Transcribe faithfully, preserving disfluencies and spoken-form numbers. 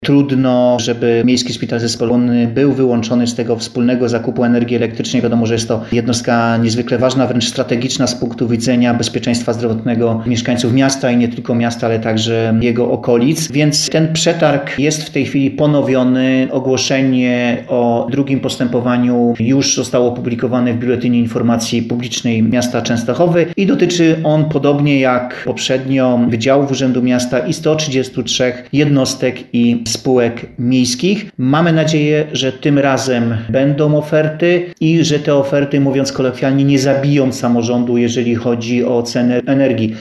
trudno, żeby Miejski Szpital Zespolony był wyłączony z tego wspólnego zakupu energii elektrycznej. Wiadomo, że jest to jednostka niezwykle ważna, wręcz strategiczna z punktu widzenia bezpieczeństwa zdrowotnego mieszkańców miasta i nie tylko miasta, ale także jego okolic. Więc ten przetarg jest w tej chwili ponowiony. Ogłoszenie o drugim postępowaniu już zostało opublikowane w Biuletynie Informacji Publicznej miasta Częstochowy i dotyczy on, podobnie jak poprzednio, wydziałów Urzędu Miasta i sto trzydziestu trzech jednostek i spółek miejskich. Mamy nadzieję, że tym razem będą oferty i że te oferty, mówiąc kolokwialnie, nie zabiją samorządu, jeżeli chodzi o cenę energii.